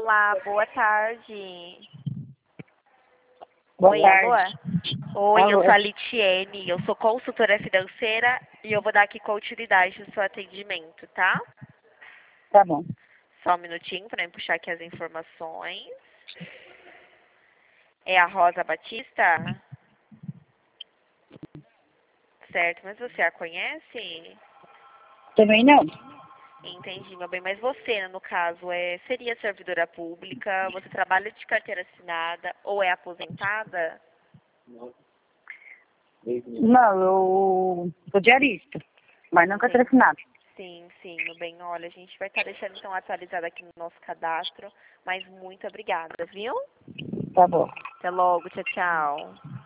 Olá, boa tarde. Boa Oi, tarde. alô? Oi, eu Alô. sou a Litiene, eu sou consultora financeira e eu vou dar aqui continuidade no seu atendimento, tá? Tá bom. Só um minutinho para eu puxar aqui as informações. É a Rosa Batista? Certo, mas você a conhece? Também não. Entendi, meu bem, mas você, no caso, seria servidora pública, você trabalha de carteira assinada ou é aposentada? Não, eu sou diarista, mas nunca Entendi. assinado. Sim, meu bem, olha, a gente vai estar deixando então atualizado aqui no nosso cadastro, mas muito obrigada, viu? Tá bom. Até logo, tchau, tchau.